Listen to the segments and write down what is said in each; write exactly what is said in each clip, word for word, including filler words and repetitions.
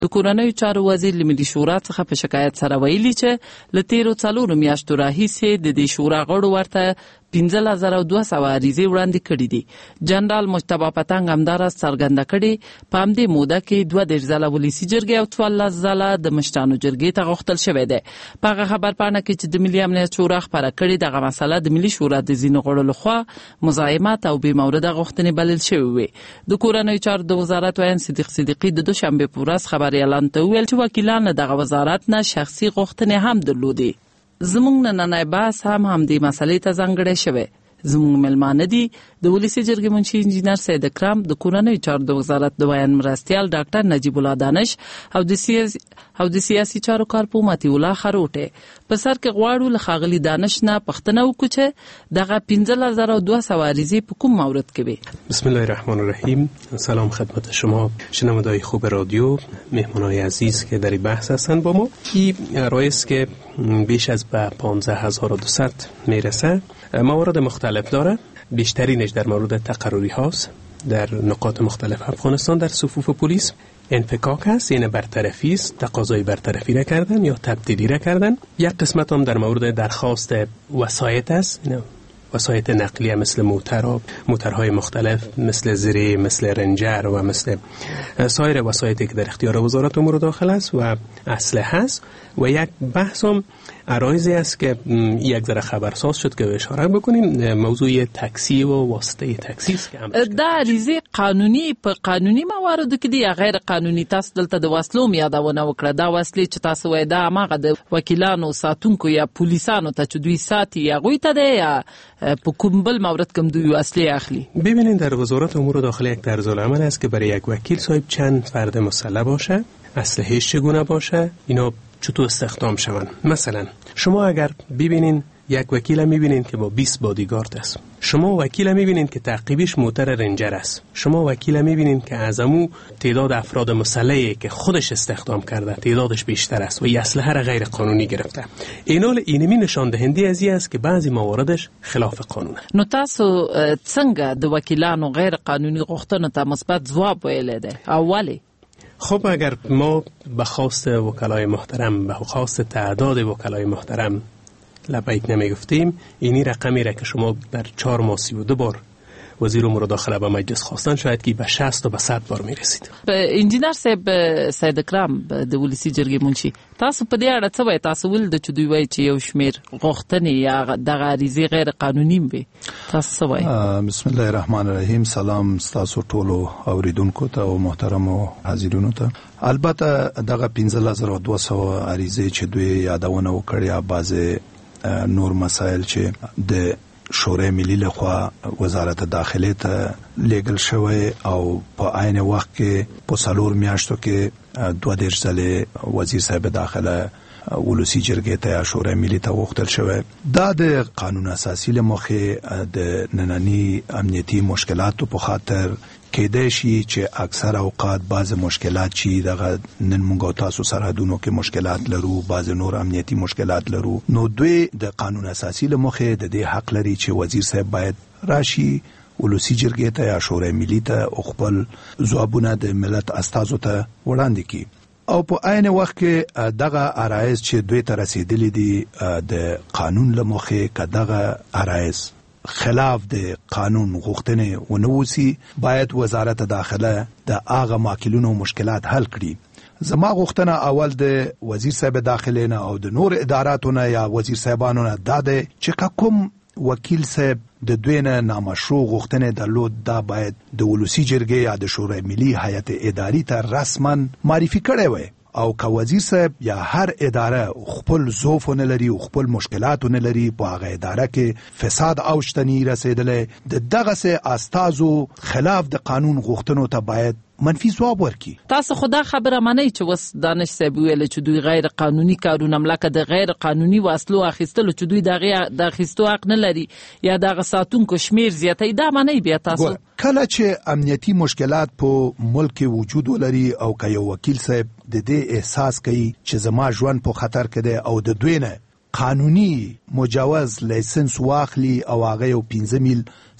د کورنیو چارو وزیر له ملي شورا څخه په شکایت سره ویلي چې له تیرو څلورو میاشتو راهیسې د دې شورا غړو ورته پنځه زره دوه سوه عریضې وړاندې کړي دي. جنرال مجتبی پتنګ همداراز څرګنده کړې په همدې موده کې دوه دېرش ځله ولسي جرګې او څوارلس ځله د مشرانو جرګې ته غوښتل شوی دی. په هغه خبرپاڼه کې چې د ملي امنیت شورا خپره کړې دغه مسله د ملي شورا د ځینو غړو لخوا مزاحمت او بې مورده غوښتنې بلل شوې وې. د کورنیو چارو د وزارت ویان صدیق صدیقي د دوشنبې په ورځ خبري اعلان ته وویل چې وکیلان له دغه وزارت نه شخصي غوښتنې هم درلودې. زموږ نننی بحث هم همدې مسلې ته ځانګړی شوی. زموږ ملمانه دي د ولسي جرګې منشي انجینر سید اکرم، د کورنیو چارو د وزارت د ویان مرستیال ډاکټر نجیب الله دانش او د سیاسي او د سیاسي چارو کارپو متي الله خروټه. په سر کې غواړو له ښاغلي دانش نه پوښتنه وکړو چې دغه پنځه زره دوه سوه عریضې په کوم مورد کې وي. بسم الله الرحمن الرحیم. سلام خدمت شما شنونده‌های خوب رادیو، مهمانای عزیز که در این بحث هستند با ما. این رئیس که بیش از به پانزده هزار و دویست میرسه، موارد مختلف داره. بیشترینش در مورد تقرری هاست در نقاط مختلف افغانستان در صفوف پلیس. انفکاک هست، یعنی برطرفی است، تقاضای برطرفی را کردن یا تبدیلی را کردن. یک قسمت هم در مورد درخواست وسایط است، وسایط نقلیه مثل موترها، موترهای مختلف مثل زری، مثل رنجر و مثل سایر وسایطی که در اختیار وزارت امور داخله است و اسلحه است. و یک بحث هم عرایضی است که یک ذره خبرساز شد که اشاره بکنیم، موضوع تاکسی و واسطه تاکسی است که هم دا عریضه قانوني په قانوني مواردو کې دي یا غیر قانوني؟ تاسو دلته د وسلو یادونه وکړه. دا وسلې چې تاسو وایي دا هغه د وکیلانو ساتونکو یا پولیسانو ته چې دوی ساتي یا هغوی ته دی یا په کوم بل مورد کوم دوی وسلې اخلي؟ ببینید در وزارت امور داخله یک طرز العمل است که برای یک وکیل صاحب چند فرد مسلح باشه، اسلحه‌اش چگونه باشه، اینا چطور استخدام شوند. مثلا شما اگر ببینین یک وکیل میبینین که با بیست بادیگارد است، شما وکیل میبینین که تعقیبش موتر رنجر است، شما وکیل میبینین که از امو تعداد افراد مسلحی که خودش استخدام کرده تعدادش بیشتر است و این اسلحه را غیر قانونی گرفته. اینال اینمی نشان دهنده از این است که بعضی مواردش خلاف قانونه. نو تاسو څنګه د وکیلانو غیر قانوني غوښتنو ته مثبت ځواب ویلی دی؟ اولی خب اگر ما به خواست وکلای محترم، به خواست تعداد وکلای محترم لبیک نمی گفتیم، اینی رقمی را که شما در چهار ماه سی و دو بار وزیر امور داخله به مجلس خواستن شاید که به شصت و به صد بار می رسید. انجینر صاحب سید اکرم د ولسي جرګې منشي، تاسو په دې اړه څه وایي؟ تاسو ول د چې دوی وایي چې یو شمېر غوښتنې یا دغه عریضې غیر قانوني وي، تاسو څه وایي؟ بسم الله الرحمن الرحیم. سلام ستاسو ټولو اوریدونکو ته او محترمو حاضرینو ته. البته دغه پنځه زره دوه سوه عریضې چې دوی یادونه وکړې یا بعضې نور مسایل چې د شورای ملی لخوا وزارت داخله ته لیگل شوی او په عین وخت کې په څلور میاشتو کې دوه دېرش ځلې وزیر صاحب داخله ولسی جرګې ته یا شورای ملی ته وختل شوی. دا د قانون اساسي له مخې د نننی امنیتي مشکلاتو په خاطر کېدای شي چې اکثر اوقات بعض مشکلات چې دغه نن موږ تاسو سرحدونو کې مشکلات لرو، بعض نور امنیتي مشکلات لرو، نو دوی د قانون اساسي له مخې د دې حق لري چې وزیر صاحب باید راشي ولسی جرګې ته یا شورای ملی ته خپل ځوابونه د ملت استازو ته وړاندې کړي. او په عین وخت کې دغه عرایض چې دوی ته رسیدلي دي د قانون له مخې که دغه عرایض خلاف د قانون غوښتنې ونوسی، باید وزارت داخله د هغه ماکلونو مشکلات حل کړي. زما غوښتنه اول د وزیر صاحب داخله نه او د نور اداراتو نه یا وزیر صاحبانو نه دا ده چې کوم وکیل صاحب د دوی نه نامشروع غوښتنې درلود، دا باید د ولسی جرګې یا د شورای ملی هیئت اداري ته رسما معرفي کړی وای. او که وزیر صاحب یا هر اداره خپل ظوفونه لري او خپل مشکلاتونه لري، په هغه اداره کې فساد اوشتنی رسیدلی، د دغه سه استازو خلاف د قانون غوښتنو ته باید منفي ځواب ورکړي. تاسو خدا خبره منئ چې وس دانش صاحب ویل چې دوی غیر قانوني کارونه ملکه د غیر قانوني وسلو اخیستلو چې دوی دغه د اخیستو حق نه لري یا دغه ساتونکو شمیر زیاتې، دا منئ بیا تاسو؟ کله چې امنیتي مشکلات په ملک وجود ولري او که یو وکیل صاحب د دې احساس کوي چې زما ژوند په خطر کې دی او د دوی نه قانوني مجوز لایسنس واخلي او هغه یو پنځه میل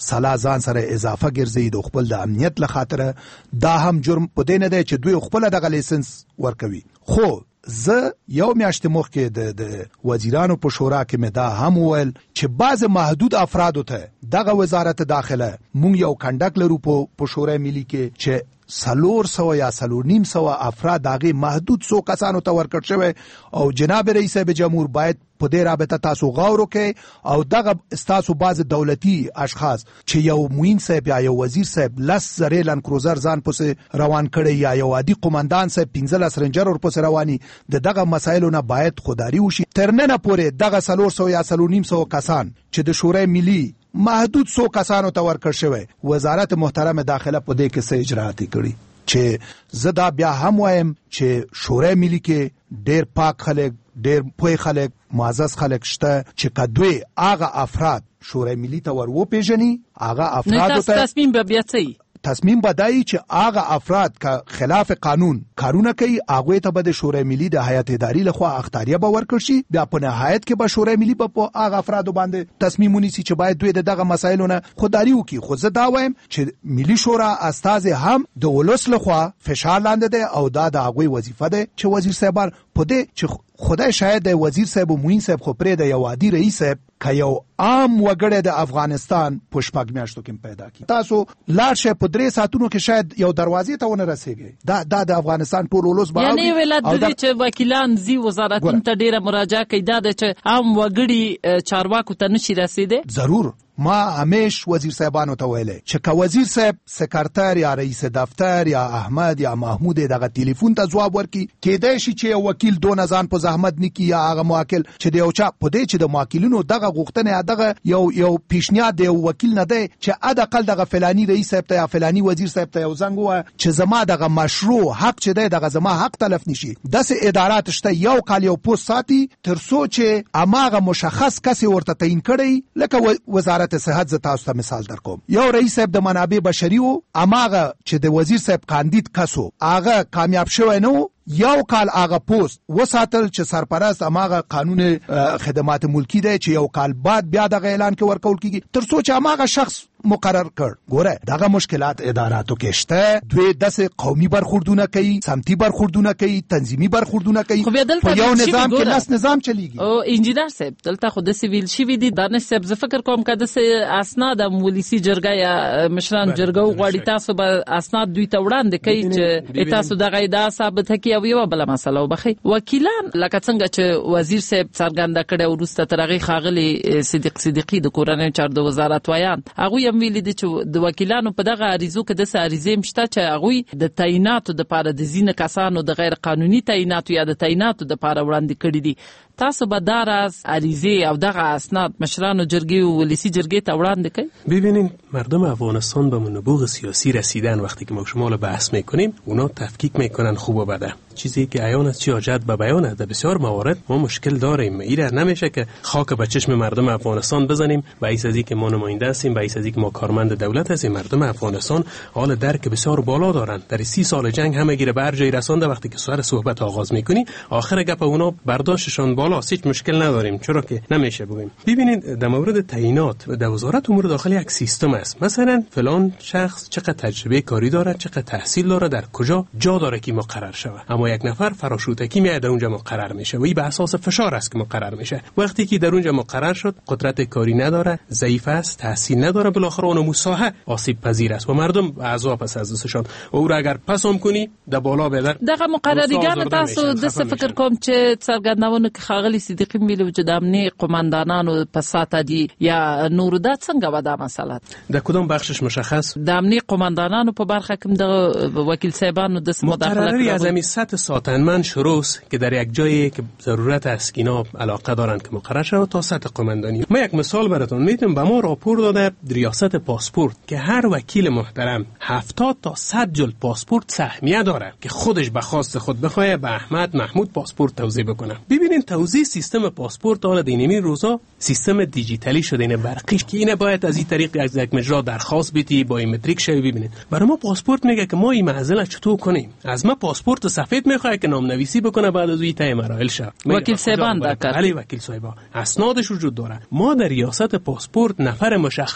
سلا ځان سره اضافه ګرځي د خپل د امنیت لخاطر، دا هم جرم پدې نه دی چې دوی خپل دغه لایسنس ورکوي. خو زه یو میاشت مخکې د د وزیرانو په شورا کې مې دا هم وویل چې بعض محدود افرادو ته دغه وزارت داخله مونږ یو کنډک لرو په شورای ملي کې چې سلور سو یا سلور نیم سو افراد داغه محدود سو کسانو ته ورکړ شوی او جناب رئیس جمهور باید په دې رابطه تاسو غور وکړئ او دغه تاسو بعض دولتي اشخاص چې یو موین صاحب یا یو وزیر صاحب لس زره لن کروزر ځان پسې روان کړي یا یو عادي قومندان صاحب پنځه رنجر ور پسې رواني د دغه مسایلو نه باید خودداري وشي. ترنه پورې دغه سلور سو یا سلور نیم سو کسان چې د شورای ملي محدود سو کسانو ته ورکړ شوی، وزارت محترم داخله په دې کې څه اجراءات کړي چې زه دا بیا هم وایم چې شورای ملي کې ډېر پاک خلک، ډېر پوه خلک، معزز خلک شته چې کدوې هغه افراد شورای ملي ته ور وپېژني، هغه افراد ته تصمیم به بیا څه تصمیم بدایي چې هغه افراد که خلاف قانون کارونه کوي هغه ته به د شورای ملي د هیئت اداري لخوا اختیاریه به ورکړي شي. بیا په نهایت کې به شورای ملي په هغه افرادو باندې تصمیم ونیسي چې باید دوی دغه مسایلو نه خودداري وکړي. خو زه دا وایم چې ملي شورا استازي هم د ولس لخوا فشار لاندې دی او دا د هغوی وظیفه ده چې وزیر صاحبان په دې چې خدای شاید د وزیر صاحب او موین صاحب خو پرې د یو عادي رئیس صاحب که یو عام وګړی د افغانستان په شپږ میاشتو کې پیدا کی، تاسو لاړ شئ په درې ساعتونو کې شاید یو دروازې ته ونه رسیږئ. دا دا د افغانستان ټول ولس به یعنی ولادت دې چې وکیلان زی وزارتونو ته ډیره مراجعه کوي، دا چې عام وګړي چارواکو ته نشي رسیدي. ضرور ما همیش وزیر صاحبانو ته ویلې چې که وزیر صاحب سکرتر یا رئیس دفتر یا احمد یا محمود دغه ټلیفون ته جواب ورکړي، کېدای شي چې وکیل دون ځان په زحمت نکي یا هغه موکل چې د یو چا په دې چې د موکلینو دغه غوښتنه دغه یو یو پیشنهاد دی وکیل نه دی چې ادقل دغه فلانی رئیس صاحب ته یا فلانی وزیر صاحب ته یو زنګ و چې زما دغه مشروع حق چې دی دغه زما حق تلف نشي. داسې ادارات شته یو کال یو پوسټ ساتي تر څو چې اماغه مشخص کس ورته تعیین کړي. لکه وزارت صحت ز تاسو ته مثال درکوم، یو رئیس صاحب د منابع بشري وو، اماغه چې د وزیر صاحب کاندید کسو هغه کامیاب شوی نو، یو کال هغه پوسټ وساتل چې سرپرست اماغه قانون خدمات ملکی دی چې یو کال بعد بیا دغه اعلان کې ورکول کیږي تر څو چې اماغه شخص مقرر کړ. ګوره دغه مشکلات اداراتو کې شته، دوی داسې قومي برخوردونه کوي، سمتي برخوردونه کوي، تنظیمي برخوردونه کوي، په یو نظام کې لاس نظام چلیږي. او انجینر صاحب دلته خو د سیویل شي وی دي دانش صاحب زه فکر کوم کده سه اسناد ولسی جرګه یا مشران جرګه غواړي تاسو به اسناد دوی ته وړاندې کوي چې تاسو دغه ادعا ثابت کړئ. او یو بل مسله وبخي وکیلان لکه څنګه چې وزیر صاحب څرګنده کړي او وروسته ترغي خاغلی صدیق صدیقی د کورنۍ چارو د وزارت وایان هغه هم ویل دي چې د وکیلانو په دغه عریضو کې د ساریزې مشته چې هغه د تعیناتو د پاره د زینه کسانو د غیر قانوني تعیناتو یا د تعیناتو د پاره وړاندې کړي دي. تاسو به دراز عریضه او دغه اسناد مشرانو جرګې او ولسی جرګې ته وړاندې کړئ. ببینین مردم افغانستان به نبوغ سیاسی رسیدن وقتی که ما شما رو بحث میکنیم اونا تفکیک میکنن خوب و بده. چیزی که عیان است چی حاجت به بیان است. در بسیار موارد ما مشکل داریم. ایره نمیشه که خاک به چشم مردم افغانستان بزنیم به ایس ازی که ما نماینده هستیم، به ایس ازی که ما کارمند دولت هستیم. مردم افغانستان حال درک بسیار بالا دارند. در سی سال جنگ همه گیره به هر جای رسانده. وقتی که سر صحبت آغاز میکنی آخر گپ اونا برداشتشان بالا، هیچ مشکل نداریم. چرا که نمیشه بگیم. ببینید در مورد تعیینات در وزارت امور داخلی یک سیستم است. مثلا فلان شخص چقدر تجربه کاری داره، چقدر تحصیل داره، در کجا جا داره که مقرر شود. اما یک نفر فراشوتکی میاد در اونجا مقرر میشه و این به اساس فشار است که مقرر میشه. وقتی که در اونجا مقرر شد قدرت کاری نداره، ضعیف است، تحصیل نداره، بالاخره اون مساحه آسیب پذیر است و مردم اعضا پس از دستشان و او را اگر پسوم کنی در بالا بدر دغه مقرریګان تاسو د فکر کوم چې څرګندونه کې خاغلی صدیقی ویلو چې د امنیه قومندانانو په ساته دي یا نور د څنګه ودا مسله د کدام بخشش مشخص د امنیه قومندانانو په برخه کې د وکیل صاحبانو د مداخله مقرری از امی سطح ساتنمن شروع است که در یک جایی که ضرورت است اینا علاقه دارند که مقرر شود تا سطح قومندانی. ما یک مثال براتون میتونم. به ما راپور داده ریاست پاسپورت که هر وکیل محترم هفتاد تا صد جلد پاسپورت سهمیه داره که خودش به خواست خود بخواه به احمد محمود پاسپورت توزیع بکنه. ببینین توزیع سیستم پاسپورت حالا دینمی روزا سیستم دیجیتالی شده، این برقی که اینه باید از این طریق از یک مجرا درخواست بدی با این متریک شوی. ببینید برای ما پاسپورت میگه که ما این معضل چطور کنیم. از ما پاسپورت سفید میخواد که نام نویسی بکنه بعد از این طی مراحل شه. وکیل صاحبان دکر علی وکیل صاحبا اسنادش وجود داره. ما در ریاست پاسپورت نفر مشخص داریم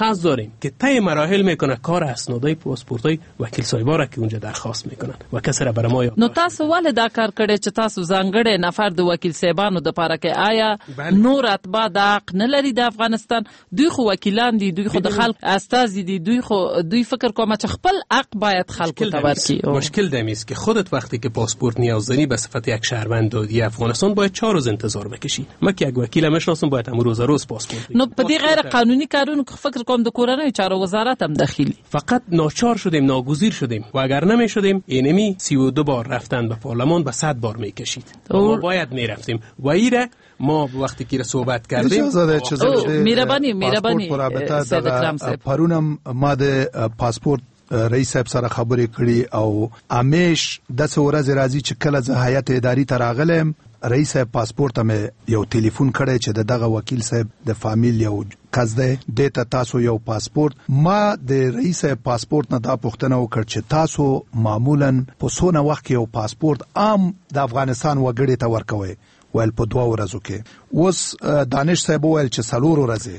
میاییم که طی مراحل میکنه کار اسنادای پاسپورتای وکیل صاحبا را که اونجا درخواست میکنن و کس را برای ما. نو تاسو ولې دا کار کړی چې تاسو ځانګړی نفر د وکیل صاحبانو د پاره کې آیا نور اتباع د حق نه لري د افغانستان؟ دوی خو وکیلان دي، دوی خو د خلک استازي دي، دوی خو دوی فکر کوم چې خپل حق باید خلکو ته ورکړي. مشکل دمی است که خودت وقتی که پاسپورت نیاز داری به صفت یک شهروند دادی افغانستان باید چهار روز انتظار بکشی. ما که یک وکیل میشناسم باید امروز روز روز پاسپورت. نو په دې غیر قانوني کارونو که فکر کوم د کورنۍ چارو وزارت هم دخیلی. فقط ناچار شدیم، ناگزیر شدیم و اگر نمی شدیم اینمی سی و دو بار رفتن به پارلمان به صد بار میکشید. ما باید میرفتیم و ایره ما وقتی که صحبت کردیم میربانی میربانی سید اکرم صاحب پرونم ما د پاسپورت رئیس صاحب سره خبرې کړي او امیش د څورز راځي چې کله زه هیئت اداري ته راغلم رئیس صاحب پاسپورت مې یو ټلیفون کړی چې دغه وکیل صاحب د فامیل یو کس دی دته تاسو یو پاسپورت. ما د رئیس صاحب پاسپورت نه دا پوښتنه وکړه چې تاسو معمولا په څونه وخت کې یو پاسپورت عام د افغانستان وګړي ته ورکوي؟ ول په دوه ورځو کې. اوس دانش صاحب ویل چې څلور ورځې.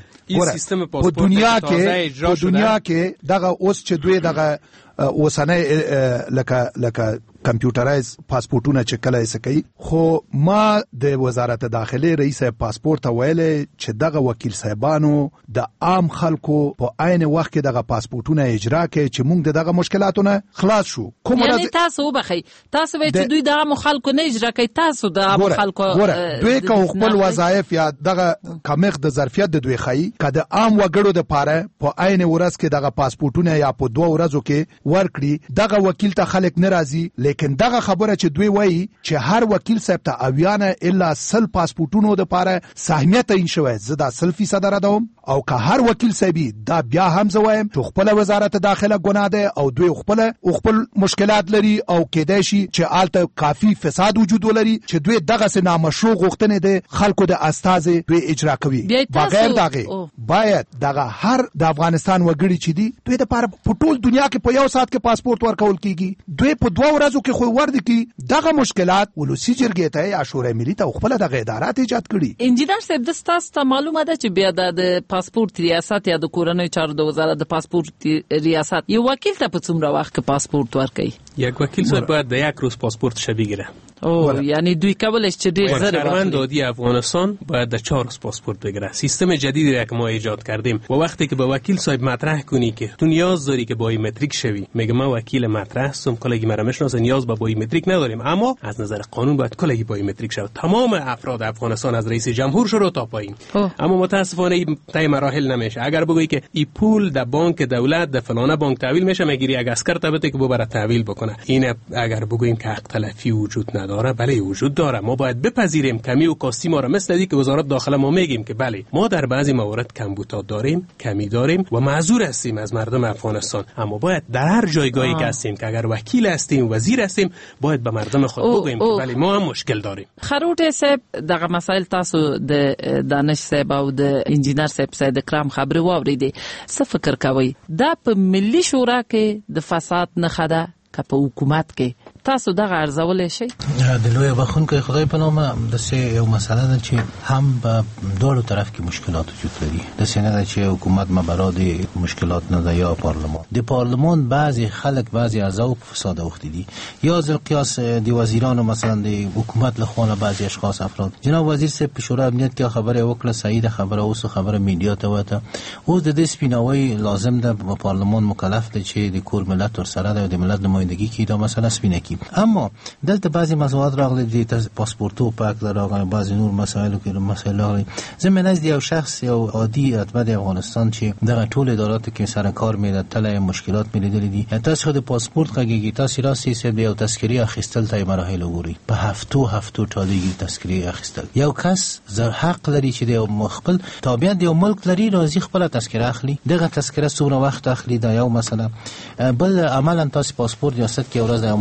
په دنیا کې په دنیا کې دغه اوس چې دوی دغه اوسنۍ لکه لکه کمپیوټرایز پاسپورتونه چې کله یې کوي، خو ما د وزارت داخله رئیس پاسپورت ویل چې دغه وکیل صاحبانو د عام خلکو په عین وخت کې دغه پاسپورتونه اجرا کوي چې موږ دغه مشکلاتونه خلاص شو. کوم یعنی تاسو وبخي تاسو وایي چې دوی د عام خلکو نه اجرا کوي، تاسو د عام خلکو دوی که خپل وظایف یا دغه کمښت د ظرفیت د دوی خي کده عام وګړو د پاره په عین ورځ کې دغه پاسپورتونه یا په دوه ورځو کې ورکړي، دغه وکیل ته خلک ناراضي. لیکن دغه خبره چې دوی وایي چې هر وکیل صاحب ته اویانه الا سل پاسپورتونو د پاره سهمیت این شوی، زه دا سل فیصد راډوم او که هر وکیل صاحبي دا بیا هم زوایم چې خپل وزارت داخله ګناه ده او دوی خپل خپل مشکلات لري او کېدای شي چې آلته کافی فساد وجود ولري چې دوی دغه سه نامشروع غوښتنې ده خلکو د استازي دوی اجرا کوي. بغیر دغه باید دغه هر د افغانستان وګړي چې دي دوی د پاره په ټول دنیا کې په یو سات کې پاسپورت ورکول کیږي، دوی په دوه ورځو کې خو ورد کی دغه مشکلات ولسی جرګې ته یا شورای ملي ته خپل دغه ادارات ایجاد کړي. انجینر صاحب د تاسو ته معلومه ده چې بیا د پاسپورت ریاست یا د کورنۍ چارو د وزارت د پاسپورت ریاست یو وکیل ته په څومره وخت کې پاسپورت ورکړي؟ یک وکیل صاحب باید د یک روز پاسپورت شو بگیره. او یعنی دوی کولش چې ډیر زره شهروند عادی افغانستان باید در چهار روز پاسپورت بگیره. سیستم جدیدی را که ما ایجاد کردیم و وقتی که به وکیل صاحب مطرح کنی که تو نیاز داری که بایومتریک شوی، میگه من وکیل مطرح هستم، کلگی مرا میشناسه، نیاز به بایومتریک نداریم، اما از نظر قانون باید کلگی بایومتریک شود. تمام افراد افغانستان از رئیس جمهور شروع تا پایین. اما متاسفانه طی مراحل نمیشه. اگر بگویی که این پول در بانک دولت در فلانه بانک تحویل میشه، میگیری یک اسکر تبته که ببره تحویل بکنه. این اگر بگوییم که حق تلفی وجود نداره، بله وجود داره. ما باید بپذیریم کمی و کاستی ما را مثل دی که وزارت داخله ما میگیم که بله ما در بعضی موارد کمبودات داریم، کمی داریم و معذور هستیم از مردم افغانستان، اما باید در هر جایگاهی که هستیم که اگر وکیل هستیم، وزیر هستیم، باید به مردم خود بگوییم که بله ما هم مشکل داریم. خروټ صاحب دغه مسائل تاسو د دانش صاحب او د انجینر صاحب سید کرام خبرې واوریدې، څه فکر کوي دا په ملي شورا کې د فساد نه خده که په حکومت کې تاسو دغه ارزولې شي؟ د لوی بخونکو خدای په نامه د سه یو مسله ده چې هم په دوه طرف کې مشکلات وجود لري. د سینه ده چې حکومت مبراد مشکلات نه ده یا پارلمان. د پارلمان بعضی خلک بعضی اعضا په فساد اوخته دي، یا ز قیاس دی وزیران مثلا د حکومت له خوا بعضی اشخاص افراد. جناب وزیر صاحب په شورای امنیت کې خبره وکړه، صحیح خبره اوس خبره میډیا ته وته. اوس د دې سپیناوي لازم ده په پارلمان مکلف ده چې د کور ملت ور سره د ملت نمایندگی کوي دا مسله سپینه کی. اما دلته بعضی موضوعات راغلي د پاسپورتو پاک راغلي، بعضی نور مسائل کې مسائل راغلي. زمين از یو شخص یو عادي اتباع افغانستان چې دغه ټول ادارات کې سره کار میله تل مشکلات میلیدل دي. تاسو د پاسپورت غږیږي، تاسو راسي سبب یو تذکری اخیستل تای مراحل وګوري، په هفتو هفتو ټالیږي تذکری اخیستل. یو کس زر حق لري چې د مخبل تابعیت یو ملک لري راځي خپل تذکره اخلي، دغه تذکره څومره وخت اخلي دا یو مسله. بل عملا تاسو پاسپورت ریاست کې ورځ مایک واخ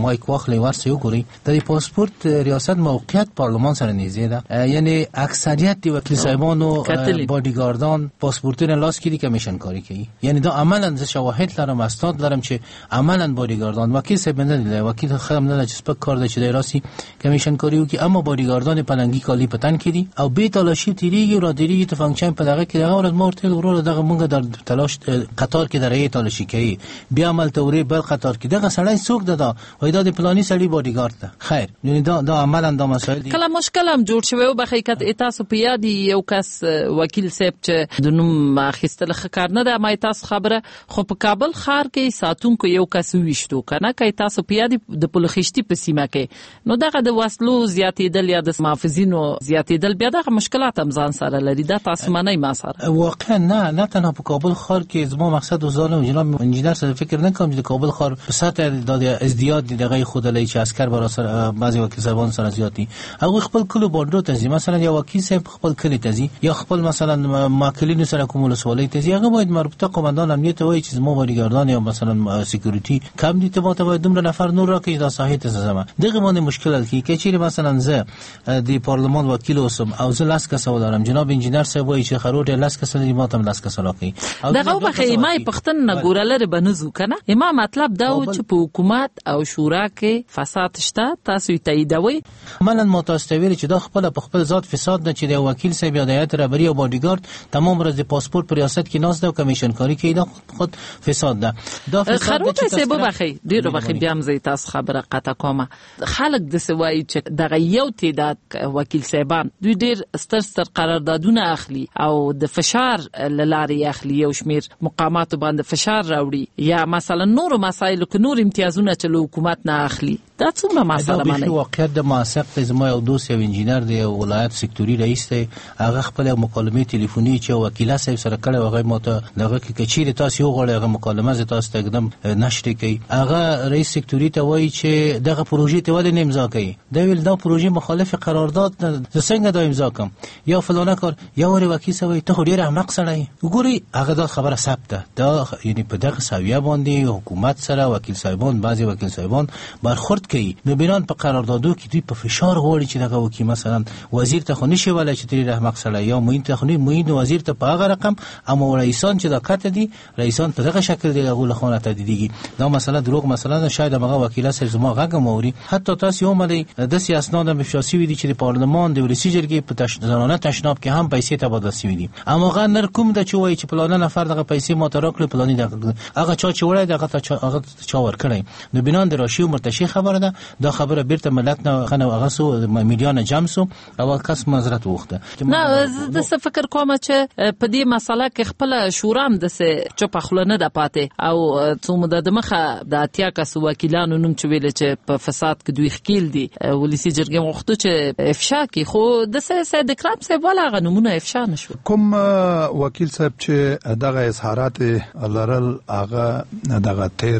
واخلي ورسې وګوري د پاسپورت ریاست موقعیت پارلمان سره نږدې ده، یعنی اکثریت د وکیل صاحبانو بادیګاردان پاسپورتونه لاس کې کمیشن کاری کوي. یعنی دا عملاً ز شواهد لرم استاد لرم چې عملاً بادیګاردان وکیل صاحب نه دی، وکیل خام نه چې سپک کار دی چې د راسي کمیشن کاری وکي، اما بادیګاردان پلنګي کالی پتن کړي او به تلاشي تیریږي را دیریږي ته فنکشن په دغه کې دغه ورځ مورته ورو دغه مونږ در تلاش قطار کې درې تلاشي کوي بیا عمل توري بل قطار کې دغه سړی څوک ده وای دا د پلاني سړی بادیګارد ده. خیر یعنی دا دا عملاً دا مسائل دي. کله مشکل هم جوړ شوی او بخیکت تاسو په یاد یو کس وکیل صاحب چې د نوم اخیستل خکار نه ده، ما تاسو خبره خو په کابل ښار کې ساتونکو یو کس ویشتو کنه کای تاسو په یاد د پلوخشتي په سیمه کې نو دغه د وسلو زیاتېدل یا د محافظینو زیاتېدل بیا دغه مشکلات هم ځان سره لري. دا تاسو منئ ما سره واقعا نه نه تنها په کابل ښار کې زما مقصد وزانه جناب انجینر سره فکر نه کوم چې کابل ښار په سطح د ازدیاد دغه خودلای چې عسكر برا سره بعضي وکیل صاحبان سره زیاتی هغه خپل کلو باندې تنظیم مثلا یا وکیل صاحب خپل کلی تزي یا خپل مثلا ماکلین سره کوم ولسوالۍ تزي هغه باید مربوطه قومندان امنیت وایي چې زما بادیګاردان یا مثلا سکیورټي کم دي ته باید دومره نفر نور راکې دا صحیح ته زما دغه باندې مشکل کی کې چې مثلا زه د پارلمان وکیل اوسم او زه لاس کس ولرم جناب انجینر صاحب وایي چې خروټ لاس کس لري ما ته لاس کس راکې دغه په خیمه پختن نه ګورلره بنزو کنه ما مطلب دا و چې په حکومت او شورا کې فساد شته تاسو یې تاییدوي. منن متاسفانه چې دا خپل په خپل ذات فساد نه چې د وکیل صاحب یا د هیئت رهبری او بادیګارد تمام ورځ د پاسپورت پر ریاست کې ناز ده او کمیشن کاری کوي دا خود فساد ده. دا فساد چې تاسو به بخي ډیرو بخي بیا هم زی تاسو خبره قطع کومه خلک د سوای چې دغه یو تعداد وکیل صاحبان دوی ډیر ستر ستر قراردادونه اخلي او د فشار لاري اخلي او شمیر مقامات باندې فشار راوړي یا مثلا نور مسایل کو نور امتیازونه چې حکومت نه اخلي دا څومره مسله معنی واقعیت د موثق زما یو دوست یو انجینر دی ولایت سکتوري رئیس دی هغه خپل مکالمه ټلیفوني چې وکیل صاحب سره کړه هغه ماته دغه کې کچیر تاسو یو غوړې هغه مکالمه ز تاسو ته اقدام نشته کوي هغه رئیس سکتوري ته وایي چې دغه پروژې ته ولې امضا کوي دا ویل دا پروژې مخالف قرارداد ز څنګه دا امضا کوم یا فلانه کار یا ور وکیل صاحب ته ډیر احمق سړی وګوري هغه دا خبره ثابته دا یعنی په دغه ساویه باندې حکومت سره وکیل صاحبان بعضي وکیل صاحبان برخورد کوي نو بنان په قراردادو کې دوی په فشار غوړي چې دغه وکیل مثلا وزیر ته خو نشي ولای چې ډیر احمق سړی یا موین ته خو نه موین وزیر ته په هغه رقم اما رئیسان چې دا کته دي رئیسان په دغه شکل دی هغه لخونه تدیدي دا مسله دروغ مثلا شاید هغه وکیل سره زما غږ موري حتی تاسو یو ملي د سیاستنامه مشاسي وي چې د پارلمان د ولسی جرګې په تشنانه تشناب کې هم پیسې تبادله شوې دي اما هغه نر کوم د چوي چې پلان نفر دغه پیسې متراکل پلاني دغه هغه چا چې وړي دغه هغه چا ور کړی نو بنان د راشي مرتشي خبره ده دا خبره بیرته ملت نه خنه هغه سو میډیا جمع سو او کس معذرت وخته نه د څه فکر کوم چې په دې مسله کې خپل شورام د څه چپ خلنه ده پاتې او څوم د مخه د اتیا کس وکیلانو نوم چې ویل چې په فساد کې دوی خکیل دي ولسی جرګې وخت چې افشا کې خو د څه سید کرام صاحب ولا غنمونه افشا نشو کوم وکیل صاحب چې دغه اظهارات لرل هغه دغه تیر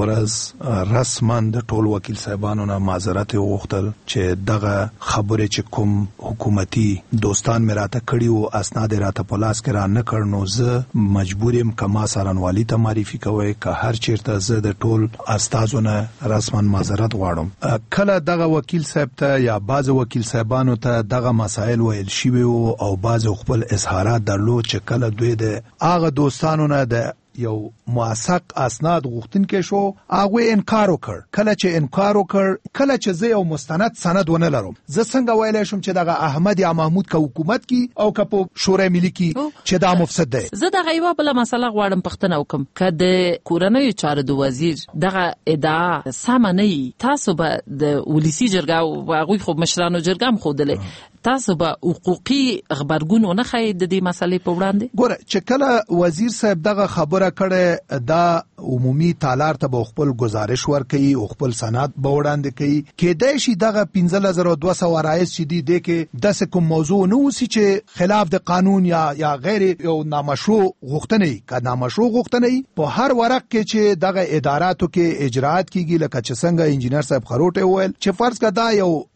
ورځ رسما د ټول وکیل صاحبانو نه معذرت وغوښتل چې دغه خبره چې کوم حکومتي دوستان مراته کړي او اسناد راته پلاس کې را نه کړنو زه مجبورم کما سارنوالي ته معرفي کوي که هر چیرته زه د ټول استادونه رسما معذرت غواړم. کله دغه وکیل صاحب ته یا بعض وکیل صاحبانو ته دغه مسائل ویل شوی او بعض خپل اظهارات درلود چې کله دوی د هغه دوستانو نه د یو موثق اسناد غوښتونکي شو هغه انکار وکړ کله چې انکار وکړ کله چې زه یو مستند سند ونه لرم زه څنګه ویلای شم چې دغه احمد یا محمود کا حکومت کی او کا په شورای ملي کی چې دا مفسد دی. زه دغه یو بل مسله غواړم پښتنه وکم کده کورنۍ چارو د وزیر دغه ادعا سم نه تاسو به د ولسی جرګه او هغه خو مشرانو جرګه هم خودله تاسو به حقوقي خبرګون نه خای د دې مسلې په وړاندې ګوره چې کله وزیر صاحب دغه خبره کړه دا عمومي تالار ته به خپل گزارش ورکړي او خپل سند به وړاندې کوي کېدای شي دغه پنځه هزار دوه سوه رایز چې دی د کې داسې کوم موضوع نه وسی چې خلاف د قانون یا یا غیر یو نامشروع غوښتنې کا نامشروع غوښتنې په هر ورق کې چې دغه اداراتو کې اجراات کیږي لکه چې څنګه انجینر صاحب خروټه وویل چې فرض کړه دا یو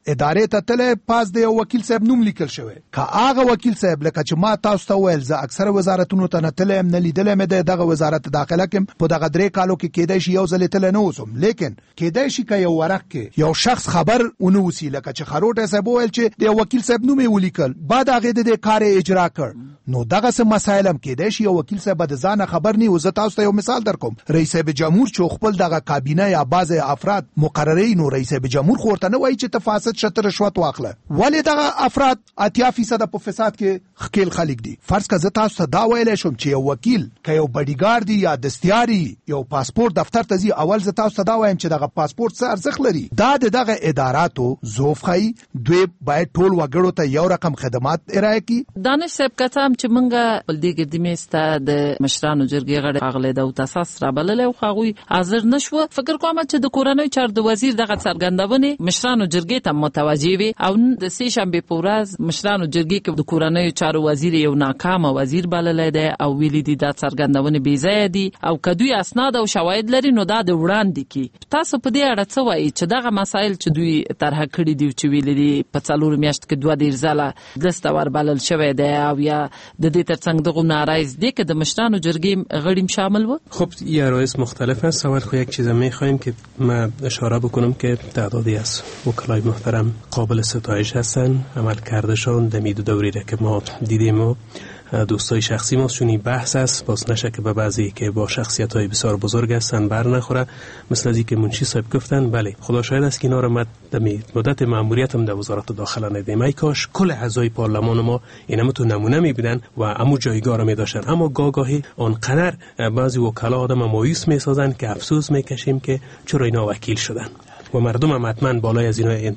ادارې ته تله پاس د یو وکیل صاحب نوم لیکل شوی که هغه وکیل صاحب لکه چې ما تاسو ته ویل زه اکثر وزارتونو ته نه تلم نه لیدلم د دغه وزارت داخله کې په دغه درې کالو کې کېدای شي یو ځل تل نه اوسم لیکن کېدای شي که یو ورق کې یو شخص خبر ونه وسی لکه چې خروټه صاحب ویل چې د وکیل صاحب نوم یې ولیکل بعد هغه د کار اجرا کړ نو دغه څه مسائل هم کېدای شي یو وکیل صاحب د ځان خبر نه وزه تاسو ته یو مثال درکوم رئیس جمهور چې خپل دغه کابینه یا بعض افراد مقررین نو رئیس جمهور خورته نه وایي چې تفاسد شته رشوت واخله ولی دغه افراد اتیا فیصد په فساد کې خکیل خلک دي فرض که زه تاسو ته دا ویلی شم چې یو وکیل که یو بډیګار دی یا دستیاري یو پاسپورت دفتر ته ځي اول زه تاسو ته دا وایم چې دغه پاسپورت څه ارزښت لري دا د دغه اداراتو ضعف ښیي دوی باید ټول وګړو ته یو رقم خدمات ارائه کړي دانش صاحب که څه هم چې موږ په دې ګردي میز ته د مشرانو جرګې غړي ښاغلی داود اساس رابللی او هغوی حاضر نه شوه فکر کوم چې د کورنیو چارو د وزیر دغه څرګندونې مشرانو جرګې ته متوجه وي او د سې شنبې په ورځ مشرانو جرګې کې د کورنیو چارو وزیر یو ناکامه وزیر بللی دی او ویلي دي دا څرګندونې بې ځایه دي او که دوی اسناد او شواهد لري نو دا د وړاندې کړي تاسو په دې اړه څه وایي چې دغه مسایل چې دوی طرحه کړي دي چې ویلي دي په څلورو میاشتو کې دوه دېرش ځله دلته وربلل شوی دی او یا د دې ترڅنګ دغه نارایز دی که د مشرانو جرګې غړي شامل و خب یه رئیس مختلف است اول خو یک چیز می‌خوایم که ما اشاره بکنم که تعدادی از وکلای محترم قابل ستایش هستن عملکردشان در مید دوری را که ما دیدیم و دوستای شخصی ما چونی بحث است باز نشه که به بعضی که با شخصیت های بسیار بزرگ هستن بر نخوره مثل از که منشی صاحب گفتن بله خدا شاید است که اینا رو ما مدت ماموریتم در وزارت داخله ندیم ای کاش کل اعضای پارلمان ما اینا تو نمونه میبینن و امو جایگاه رو میداشتن اما گاگاهی آنقدر بعضی وکلا آدم مایوس میسازن که افسوس میکشیم که چرا اینا وکیل شدن و مردم هم حتما بالای از اینا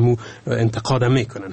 انتقاد میکنن.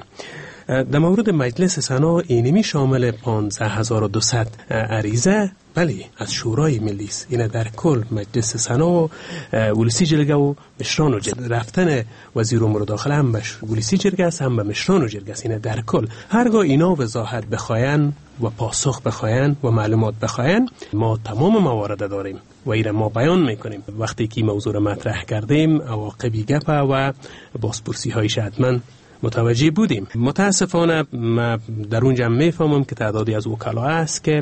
در مورد مجلس سنا اینمی شامل پانزده هزار و دویست عریضه بله از شورای ملی است این در کل مجلس سنا و ولسی جرگه و مشران و جرگه رفتن وزیر امور داخله هم به ولسی جرگه است هم به مشران و جرگه است این در کل هرگاه اینا وضاحت بخواین و پاسخ بخواین و معلومات بخواین ما تمام موارد داریم و ایره ما بیان میکنیم وقتی که موضوع را مطرح کردیم عواقبی گپ و بازپرسی هایش حتما متوجه بودیم. متاسفانه ما در اونجا میفهمم که تعدادی از وکلا است که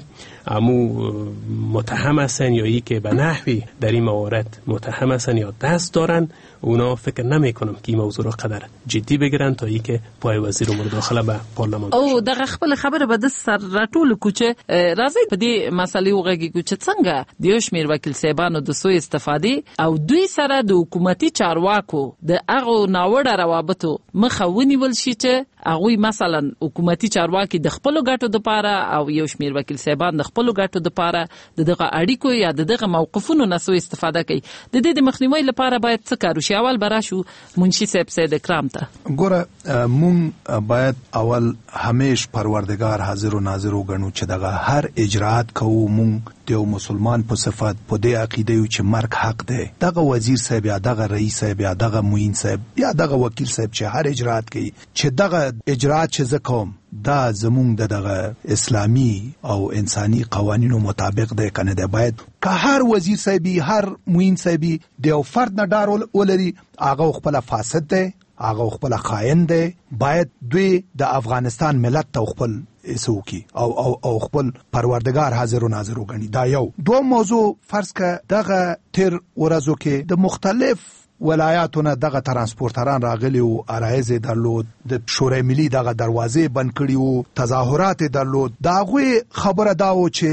امو متهم هستن یا ای که به نحوی در این موارد متهم هستن یا دست دارن اونا فکر نمی کنم که این موضوع را قدر جدی بگیرن تا ای که پای وزیر امور داخله به پارلمان او دغه خپل خبره به د سر راټول کوچه راځي په دې مسلې وغږی کوچه څنګه د یو شمیر وکیل صاحبانو د سوء استفاده او دوی سره د حکومتي چارواکو د هغه ناوړه روابطو مخه ونیول شي چې هغه مثلا حکومتي چارواکي د خپل ګټو د پاره او یو شمیر وکیل صاحبان د خپل ګټو د پاره دغه اړیکو یا دغه موقفونو نه سوء استفاده کوي د دې د مخنیوي لپاره باید څه کارو شي اول براشو منشي صاحب سید کرام ته ګوره مون باید اول همیش پروردگار حاضر و ناظر وګڼو چې دغه هر اجرات کوو مون دیو مسلمان په صفات په دې عقیده یو چې مرګ حق دی دغه وزیر صاحب یا دغه رئیس صاحب یا دغه معین صاحب یا دغه وکیل صاحب چې هر اجرات کوي چې دغه اجرات چې زکوم دا زمونږ د دغه اسلامی او انساني قوانینو مطابق دی کنه دی باید که هر وزیر صاحبي هر معین صاحبي دیو فرد نه ډار ولري هغه خپل فاسد دی هغه خپل خائن دی باید دوی د افغانستان ملت ته خپل اسوکی او او او خپل پروردگار حاضر و ناظر وګڼي دا یو دو موضوع فرض که دغه تر ورځو کې د مختلف ولایاتونه دغه ترانسپورتران راغلی او عرایض درلود د شورای ملی دغه دروازې بند کړي او تظاهرات درلود داغه خبره داو چې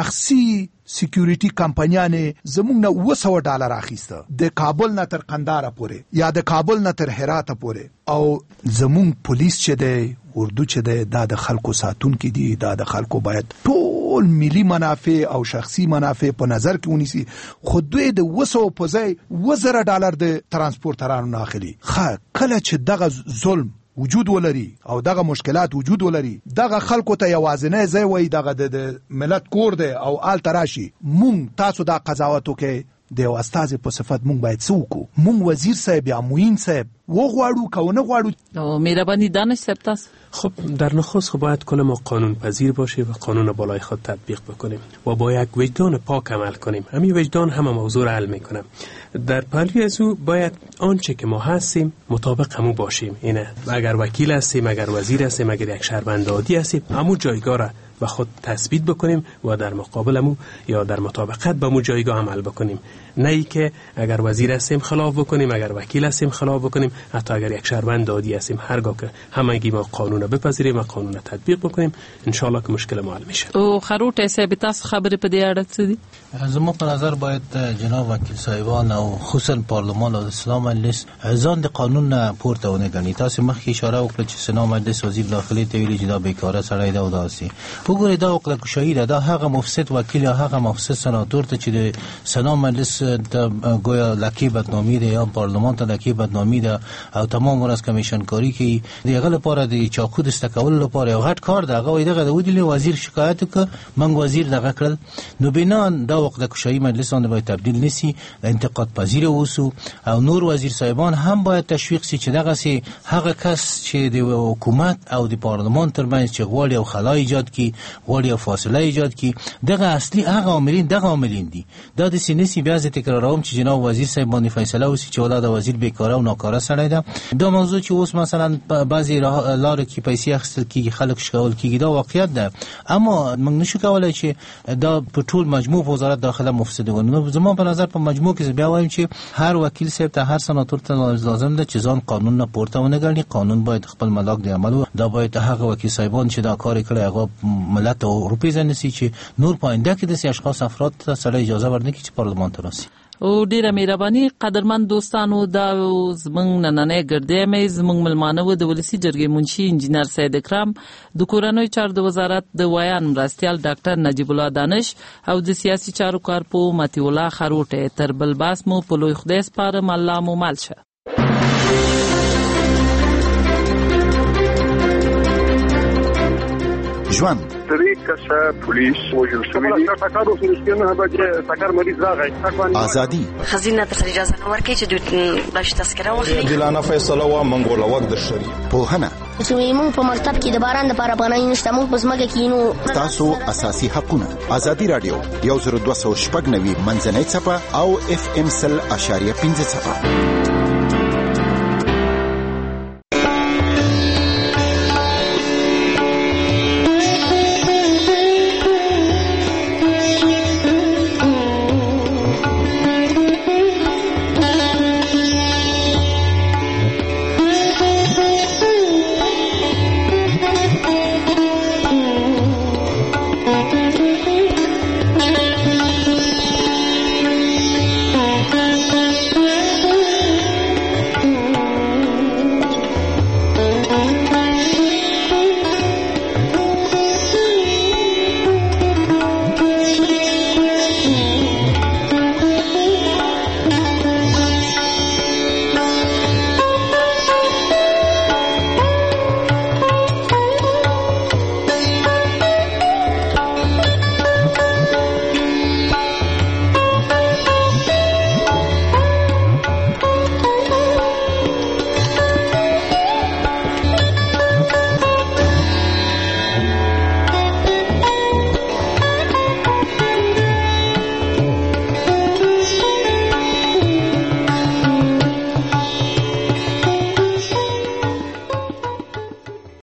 شخصي سکیوریټي کمپنیانه زمونږ نه وسو ډالر اخیسته د کابل نه تر قندهار پورې یا د کابل نه تر هرات پورې او زمونږ پولیس چې دی اردو چې دی دا د خلکو ساتون کې دی دا د خلکو باید ټول ملي منافع او شخصي منافع په نظر کې ونیسي خو دوی د وسو په ځای وزره ډالر د ترانسپورترانو نه اخلي خا کله چې دغه ظلم وجود ولري او دغه مشکلات وجود ولري دغه خلکو ته یوازینه ځای وای دغه د ملت کور دی او آل تراشي مونږ تاسو دا قضاوتو کې د یو استازي په صفت مونږ باید څه وکړو؟ مونږ وزیر صاحب یا معین صاحب وغواړو که ونه غواړو؟ او مهربانی دانش صاحب تاسو خب در نخست خب باید کل ما قانون پذیر باشیم و قانون بالای خود تطبیق بکنیم و با یک وجدان پاک عمل کنیم. همین وجدان همه موضوع را حل میکنه. در پهلوی از او باید آنچه که ما هستیم مطابق همو باشیم. اینه اگر وکیل هستیم، اگر وزیر هستیم، اگر یک شهروند عادی هستیم، همو جایگاه را و خود تثبیت بکنیم و در مقابل همو یا در مطابقت با مو جایگاه عمل بکنیم. نه ای که اگر وزیر هستیم خلاف بکنیم، اگر وکیل هستیم خلاف بکنیم، حتی اگر یک شهروند عادی هستیم، هرگاه که همگی ما قانون بپذیریم و قانون تطبیق بکنیم، ان شاء الله که مشکل ما حل میشه. او خروټ صاحب تاسو خبرې په دې اړه څه دي؟ زموږ په نظر باید جناب وکیل صاحبان او خصوصا پارلمان او اسلام مجلس ځان د قانون نه پورته ونه ګڼي. تاسو مخکې اشاره وکړه چې اسلام مجلس وزیر داخلي ته ویلي چې دا بیکاره سړی دا او داسي. وګورئ دا عقله کشایي ده. دا هغه مفسد وکیل یا هغه مفسد سناتور ته چې د اسلام مجلس ته گویا لکه بدنامی ده یا پارلمان ته لکه بدنامی ده او تمام ورځ کمیشن کاری کوي دغه لپاره د چاقو د استکول لپاره یو غټ کار ده. هغه دغه د ودی وزیر شکایت وکړ من وزیر دغه کړل. نو بنا دا عقله کشایي مجلس باندې باید تبدیل نسی، انتقاد پذیر اوسو او نور وزیر صاحبان هم باید تشویق شي چې دغه سي هغه کس چې د حکومت او د پارلمان ترمنځ چې غواړي او خلا ایجاد کی غواړي او فاصله ایجاد کی، دغه اصلي هغه عاملین دغه عاملین دي. دا د سینسی بیا ز تکراروم چې جناب وزیر صاحب باندې فیصله وسی چې ولادت وزیر بیکاره او ناکاره سړی ده. دا موضوع چې اوس مثلا بعضی لار کې پیسې اخیستل کیږي خلک شکول کیږي دا واقعیت ده، اما موږ نشو کولای چې دا په ټول مجموع وزارت داخله مفسد ونه. زموږ په نظر په مجموع کې بیا وایم چې هر وکیل صاحب ته هر سناتور ته لازم ده چې ځان قانون نه پورته ونه ګڼي. قانون باید خپل ملاک دی عمل دا باید هغه وکیل صاحبان چې دا کار کړی هغه ملت او روپی ځنسی چې نور پاینده کې د اشخاص افراد ته سره اجازه ورنکړي چې پارلمان ته راسي. او ډیره مهرباني قدرمن دوستانو. دا زمنګ نننې ګرځې مې زمنګ ملمانه و د ولسی جرګې منشي انجینر سید اکرام، د کورنۍ چارو د وزارت د ویان مرستيال ډاکټر نجیب الله دانش او د سیاسي چارو کارپو متی الله خروټه. تر بل باس مو په لوی خدای سپارم. الله مو مال شه. ژوند درې کسه پولیس وژل شوي دي. ټاکارو فلسطینه به ټاکار مریض راغی. ازادي خزینه ته اجازه نه ورکړي چې دوی باش تذکره واخلي. دلانه فیصله وا منګول وخت د شری پوهنه چې موږ په مکتب کې د باران لپاره پناه نشته، موږ په ځمکه کې نو تاسو اساسي حقونه. ازادي رادیو یو زر دوه سوه شپږ نوي منځنۍ صفه او اف ام سل اشاریه پنځه صفه.